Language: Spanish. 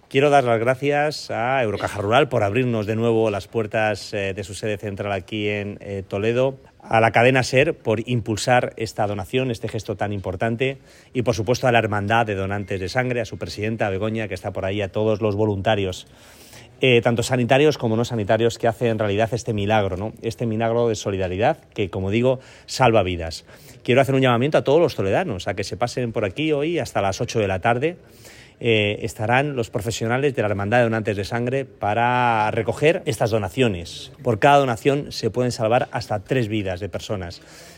Quiero dar las gracias a Eurocaja Rural por abrirnos de nuevo las puertas de su sede central aquí en Toledo, a la cadena SER por impulsar esta donación, este gesto tan importante, y por supuesto a la Hermandad de Donantes de Sangre, a su presidenta Begoña, que está por ahí, a todos los voluntarios, tanto sanitarios como no sanitarios, que hacen realidad este milagro, ¿no? Este milagro de solidaridad que, como digo, salva vidas. Quiero hacer un llamamiento a todos los toledanos a que se pasen por aquí hoy hasta las 8 de la tarde. Estarán los profesionales de la Hermandad de Donantes de Sangre para recoger estas donaciones. Por cada donación se pueden salvar hasta 3 vidas de personas.